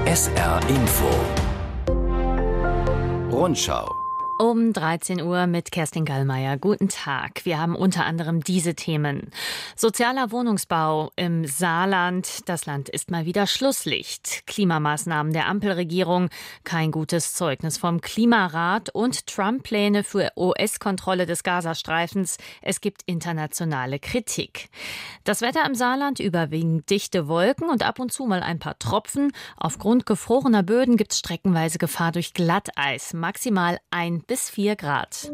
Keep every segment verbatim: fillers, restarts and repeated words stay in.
S R Info Rundschau. Um dreizehn Uhr mit Kerstin Gallmeier. Guten Tag. Wir haben unter anderem diese Themen. Sozialer Wohnungsbau im Saarland. Das Land ist mal wieder Schlusslicht. Klimamaßnahmen der Ampelregierung. Kein gutes Zeugnis vom Klimarat. Und Trump-Pläne für U S-Kontrolle des Gazastreifens. Es gibt internationale Kritik. Das Wetter im Saarland: überwiegend dichte Wolken und ab und zu mal ein paar Tropfen. Aufgrund gefrorener Böden gibt es streckenweise Gefahr durch Glatteis. Maximal ein bis vier Grad.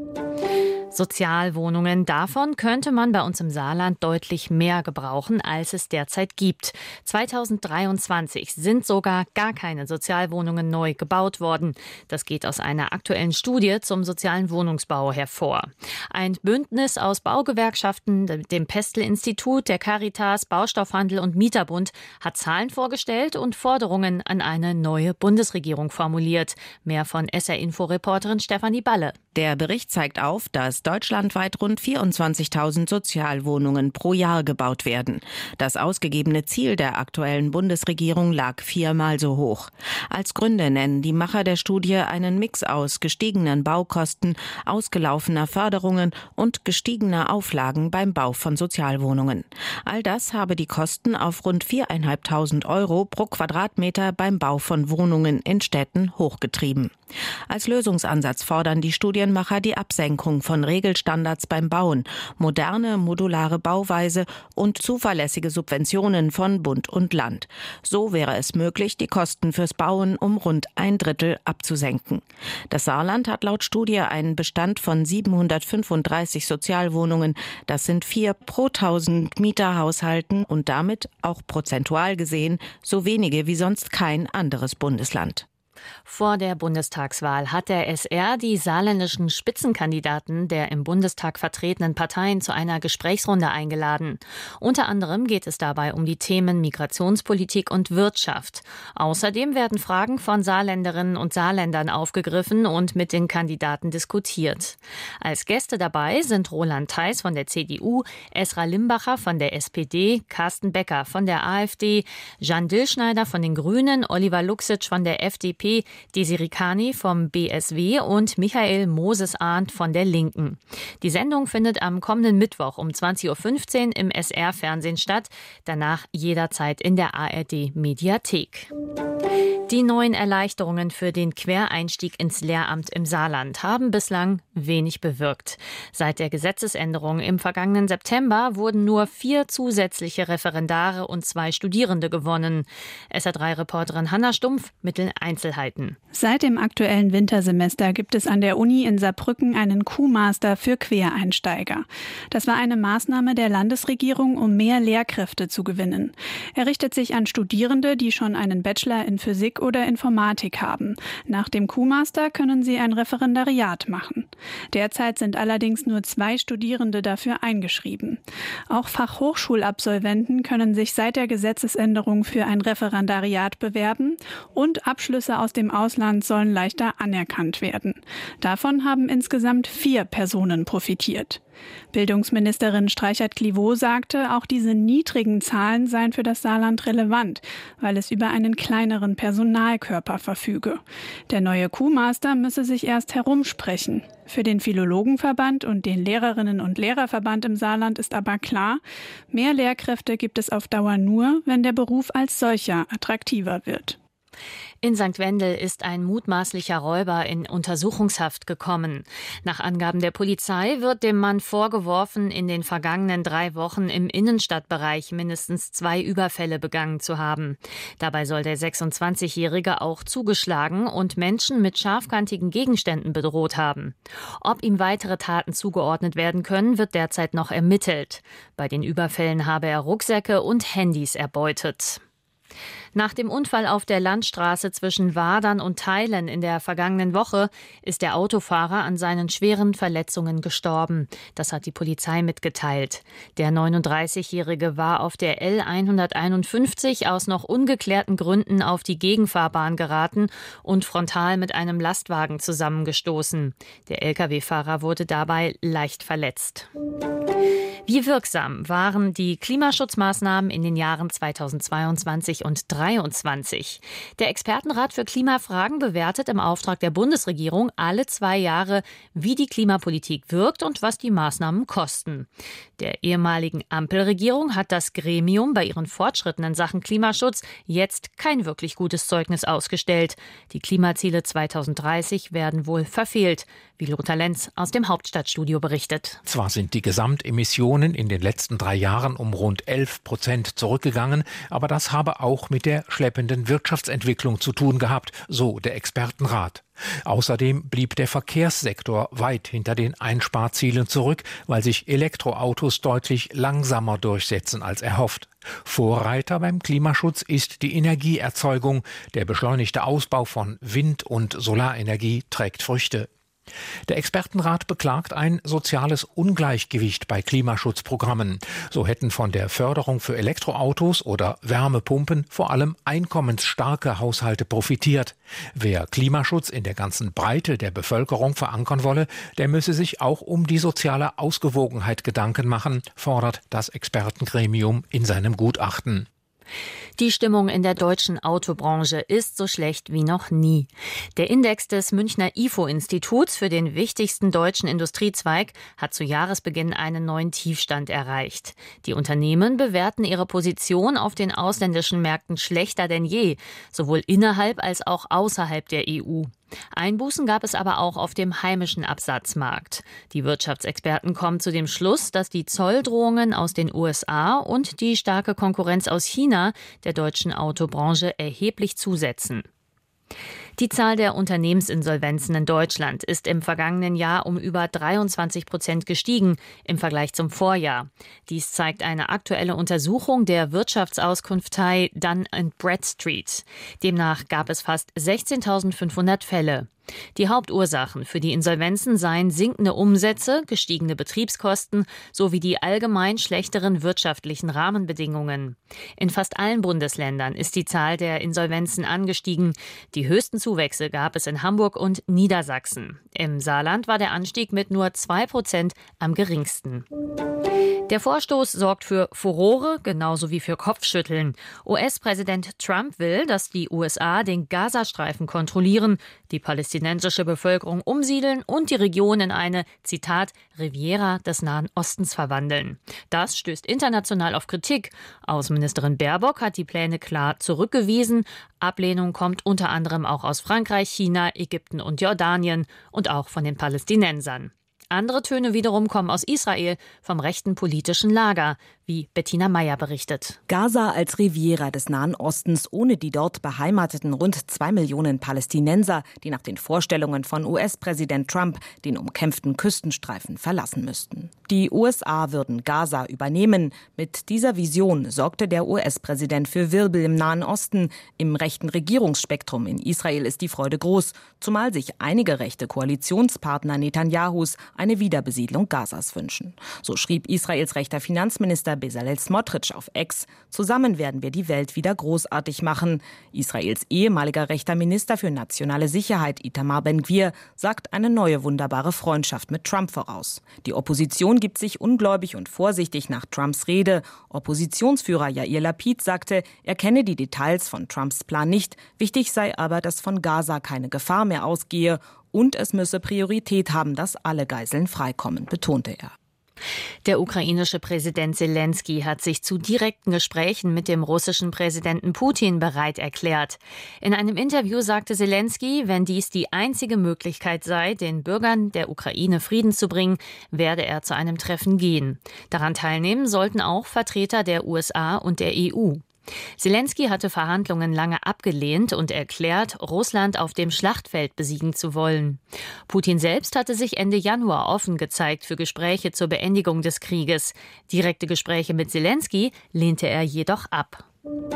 Sozialwohnungen, davon könnte man bei uns im Saarland deutlich mehr gebrauchen, als es derzeit gibt. zweitausenddreiundzwanzig sind sogar gar keine Sozialwohnungen neu gebaut worden. Das geht aus einer aktuellen Studie zum sozialen Wohnungsbau hervor. Ein Bündnis aus Baugewerkschaften, dem Pestel-Institut, der Caritas, Baustoffhandel und Mieterbund hat Zahlen vorgestellt und Forderungen an eine neue Bundesregierung formuliert. Mehr von S R-Info-Reporterin Stefanie Balle. Der Bericht zeigt auf, dass deutschlandweit rund vierundzwanzigtausend Sozialwohnungen pro Jahr gebaut werden. Das ausgegebene Ziel der aktuellen Bundesregierung lag viermal so hoch. Als Gründe nennen die Macher der Studie einen Mix aus gestiegenen Baukosten, ausgelaufener Förderungen und gestiegener Auflagen beim Bau von Sozialwohnungen. All das habe die Kosten auf rund viertausendfünfhundert Euro pro Quadratmeter beim Bau von Wohnungen in Städten hochgetrieben. Als Lösungsansatz fordern die Studienmacher die Absenkung von Regelstandards beim Bauen, moderne, modulare Bauweise und zuverlässige Subventionen von Bund und Land. So wäre es möglich, die Kosten fürs Bauen um rund ein Drittel abzusenken. Das Saarland hat laut Studie einen Bestand von siebenhundertfünfunddreißig Sozialwohnungen. Das sind vier pro tausend Mieterhaushalten und damit auch prozentual gesehen so wenige wie sonst kein anderes Bundesland. Vor der Bundestagswahl hat der S R die saarländischen Spitzenkandidaten der im Bundestag vertretenen Parteien zu einer Gesprächsrunde eingeladen. Unter anderem geht es dabei um die Themen Migrationspolitik und Wirtschaft. Außerdem werden Fragen von Saarländerinnen und Saarländern aufgegriffen und mit den Kandidaten diskutiert. Als Gäste dabei sind Roland Theis von der C D U, Esra Limbacher von der S P D, Carsten Becker von der A f D, Jan Dillschneider von den Grünen, Oliver Luxic von der F D P, Desiree Kani vom B S W und Michael Moses-Arndt von der Linken. Die Sendung findet am kommenden Mittwoch um zwanzig Uhr fünfzehn im S R-Fernsehen statt, danach jederzeit in der A R D-Mediathek. Die neuen Erleichterungen für den Quereinstieg ins Lehramt im Saarland haben bislang wenig bewirkt. Seit der Gesetzesänderung im vergangenen September wurden nur vier zusätzliche Referendare und zwei Studierende gewonnen. S R drei-Reporterin Hanna Stumpf mit den Einzelheiten. Seit dem aktuellen Wintersemester gibt es an der Uni in Saarbrücken einen Q-Master für Quereinsteiger. Das war eine Maßnahme der Landesregierung, um mehr Lehrkräfte zu gewinnen. Er richtet sich an Studierende, die schon einen Bachelor in Physik oder Informatik haben. Nach dem Q-Master können sie ein Referendariat machen. Derzeit sind allerdings nur zwei Studierende dafür eingeschrieben. Auch Fachhochschulabsolventen können sich seit der Gesetzesänderung für ein Referendariat bewerben und Abschlüsse aus dem Ausland sollen leichter anerkannt werden. Davon haben insgesamt vier Personen profitiert. Bildungsministerin Streichert-Clivaux sagte, auch diese niedrigen Zahlen seien für das Saarland relevant, weil es über einen kleineren Personalkörper verfüge. Der neue Q-Master müsse sich erst herumsprechen. Für den Philologenverband und den Lehrerinnen- und Lehrerverband im Saarland ist aber klar, mehr Lehrkräfte gibt es auf Dauer nur, wenn der Beruf als solcher attraktiver wird. In Sankt Wendel ist ein mutmaßlicher Räuber in Untersuchungshaft gekommen. Nach Angaben der Polizei wird dem Mann vorgeworfen, in den vergangenen drei Wochen im Innenstadtbereich mindestens zwei Überfälle begangen zu haben. Dabei soll der sechsundzwanzigjährige auch zugeschlagen und Menschen mit scharfkantigen Gegenständen bedroht haben. Ob ihm weitere Taten zugeordnet werden können, wird derzeit noch ermittelt. Bei den Überfällen habe er Rucksäcke und Handys erbeutet. Nach dem Unfall auf der Landstraße zwischen Wadern und Theilen in der vergangenen Woche ist der Autofahrer an seinen schweren Verletzungen gestorben. Das hat die Polizei mitgeteilt. Der neununddreißigjährige war auf der L hunderteinundfünfzig aus noch ungeklärten Gründen auf die Gegenfahrbahn geraten und frontal mit einem Lastwagen zusammengestoßen. Der L K W-Fahrer wurde dabei leicht verletzt. Wie wirksam waren die Klimaschutzmaßnahmen in den Jahren zweitausendzweiundzwanzig und zweitausenddreiundzwanzig. Der Expertenrat für Klimafragen bewertet im Auftrag der Bundesregierung alle zwei Jahre, wie die Klimapolitik wirkt und was die Maßnahmen kosten. Der ehemaligen Ampelregierung hat das Gremium bei ihren Fortschritten in Sachen Klimaschutz jetzt kein wirklich gutes Zeugnis ausgestellt. Die Klimaziele zweitausenddreißig werden wohl verfehlt, wie Lothar Lenz aus dem Hauptstadtstudio berichtet. Zwar sind die Gesamtemissionen in den letzten drei Jahren um rund elf Prozent zurückgegangen, aber das habe auch mit der schleppenden Wirtschaftsentwicklung zu tun gehabt, so der Expertenrat. Außerdem blieb der Verkehrssektor weit hinter den Einsparzielen zurück, weil sich Elektroautos deutlich langsamer durchsetzen als erhofft. Vorreiter beim Klimaschutz ist die Energieerzeugung. Der beschleunigte Ausbau von Wind- und Solarenergie trägt Früchte. Der Expertenrat beklagt ein soziales Ungleichgewicht bei Klimaschutzprogrammen. So hätten von der Förderung für Elektroautos oder Wärmepumpen vor allem einkommensstarke Haushalte profitiert. Wer Klimaschutz in der ganzen Breite der Bevölkerung verankern wolle, der müsse sich auch um die soziale Ausgewogenheit Gedanken machen, fordert das Expertengremium in seinem Gutachten. Die Stimmung in der deutschen Autobranche ist so schlecht wie noch nie. Der Index des Münchner I F O-Instituts für den wichtigsten deutschen Industriezweig hat zu Jahresbeginn einen neuen Tiefstand erreicht. Die Unternehmen bewerten ihre Position auf den ausländischen Märkten schlechter denn je, sowohl innerhalb als auch außerhalb der E U. Einbußen gab es aber auch auf dem heimischen Absatzmarkt. Die Wirtschaftsexperten kommen zu dem Schluss, dass die Zolldrohungen aus den U S A und die starke Konkurrenz aus China der deutschen Autobranche erheblich zusetzen. Die Zahl der Unternehmensinsolvenzen in Deutschland ist im vergangenen Jahr um über dreiundzwanzig Prozent gestiegen im Vergleich zum Vorjahr. Dies zeigt eine aktuelle Untersuchung der Wirtschaftsauskunftei Dun and Bradstreet. Demnach gab es fast sechzehntausendfünfhundert Fälle. Die Hauptursachen für die Insolvenzen seien sinkende Umsätze, gestiegene Betriebskosten sowie die allgemein schlechteren wirtschaftlichen Rahmenbedingungen. In fast allen Bundesländern ist die Zahl der Insolvenzen angestiegen. Die höchsten Zuwächse gab es in Hamburg und Niedersachsen. Im Saarland war der Anstieg mit nur zwei Prozent am geringsten. Der Vorstoß sorgt für Furore, genauso wie für Kopfschütteln. U S-Präsident Trump will, dass die U S A den Gazastreifen kontrollieren, die palästinensische Bevölkerung umsiedeln und die Region in eine, Zitat, Riviera des Nahen Ostens verwandeln. Das stößt international auf Kritik. Außenministerin Baerbock hat die Pläne klar zurückgewiesen. Ablehnung kommt unter anderem auch aus Frankreich, China, Ägypten und Jordanien und auch von den Palästinensern. Andere Töne wiederum kommen aus Israel, vom rechten politischen Lager, wie Bettina Meyer berichtet. Gaza als Riviera des Nahen Ostens ohne die dort beheimateten rund zwei Millionen Palästinenser, die nach den Vorstellungen von U S-Präsident Trump den umkämpften Küstenstreifen verlassen müssten. Die U S A würden Gaza übernehmen. Mit dieser Vision sorgte der U S-Präsident für Wirbel im Nahen Osten. Im rechten Regierungsspektrum in Israel ist die Freude groß, zumal sich einige rechte Koalitionspartner Netanyahus eine Wiederbesiedlung Gazas wünschen. So schrieb Israels rechter Finanzminister Bezalel Smotrich auf X: Zusammen werden wir die Welt wieder großartig machen. Israels ehemaliger rechter Minister für nationale Sicherheit Itamar Ben-Gvir sagt eine neue wunderbare Freundschaft mit Trump voraus. Die Opposition gibt sich ungläubig und vorsichtig nach Trumps Rede. Oppositionsführer Yair Lapid sagte, er kenne die Details von Trumps Plan nicht. Wichtig sei aber, dass von Gaza keine Gefahr mehr ausgehe. Und es müsse Priorität haben, dass alle Geiseln freikommen, betonte er. Der ukrainische Präsident Selenskyj hat sich zu direkten Gesprächen mit dem russischen Präsidenten Putin bereit erklärt. In einem Interview sagte Selenskyj, wenn dies die einzige Möglichkeit sei, den Bürgern der Ukraine Frieden zu bringen, werde er zu einem Treffen gehen. Daran teilnehmen sollten auch Vertreter der U S A und der E U. Selenskyj hatte Verhandlungen lange abgelehnt und erklärt, Russland auf dem Schlachtfeld besiegen zu wollen. Putin selbst hatte sich Ende Januar offen gezeigt für Gespräche zur Beendigung des Krieges. Direkte Gespräche mit Selenskyj lehnte er jedoch ab.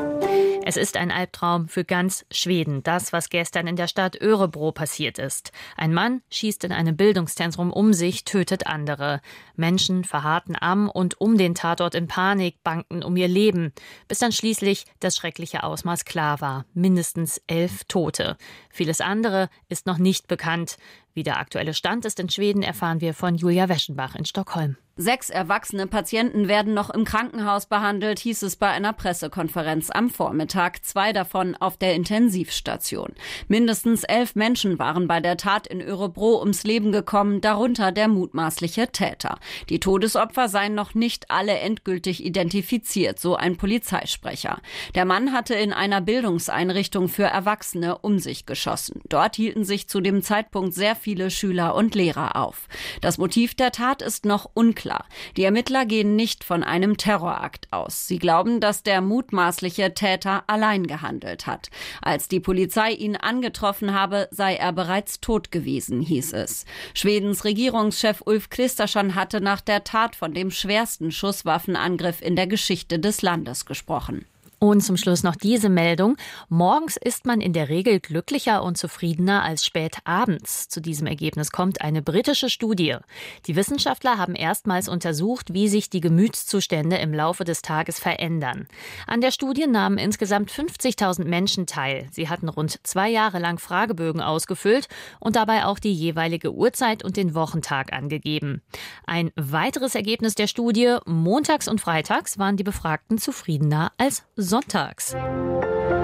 Es ist ein Albtraum für ganz Schweden, das, was gestern in der Stadt Örebro passiert ist. Ein Mann schießt in einem Bildungszentrum um sich, tötet andere. Menschen verharrten am und um den Tatort in Panik, bangten um ihr Leben, bis dann schließlich das schreckliche Ausmaß klar war. Mindestens elf Tote. Vieles andere ist noch nicht bekannt. Wie der aktuelle Stand ist in Schweden, erfahren wir von Julia Weschenbach in Stockholm. Sechs erwachsene Patienten werden noch im Krankenhaus behandelt, hieß es bei einer Pressekonferenz am Vormittag, zwei davon auf der Intensivstation. Mindestens elf Menschen waren bei der Tat in Örebro ums Leben gekommen, darunter der mutmaßliche Täter. Die Todesopfer seien noch nicht alle endgültig identifiziert, so ein Polizeisprecher. Der Mann hatte in einer Bildungseinrichtung für Erwachsene um sich geschossen. Dort hielten sich zu dem Zeitpunkt sehr viele Schüler und Lehrer auf. Das Motiv der Tat ist noch unklar. Die Ermittler gehen nicht von einem Terrorakt aus. Sie glauben, dass der mutmaßliche Täter allein gehandelt hat. Als die Polizei ihn angetroffen habe, sei er bereits tot gewesen, hieß es. Schwedens Regierungschef Ulf Kristersson hatte nach der Tat von dem schwersten Schusswaffenangriff in der Geschichte des Landes gesprochen. Und zum Schluss noch diese Meldung. Morgens ist man in der Regel glücklicher und zufriedener als spät abends. Zu diesem Ergebnis kommt eine britische Studie. Die Wissenschaftler haben erstmals untersucht, wie sich die Gemütszustände im Laufe des Tages verändern. An der Studie nahmen insgesamt fünfzigtausend Menschen teil. Sie hatten rund zwei Jahre lang Fragebögen ausgefüllt und dabei auch die jeweilige Uhrzeit und den Wochentag angegeben. Ein weiteres Ergebnis der Studie: Montags und freitags waren die Befragten zufriedener als sonntags.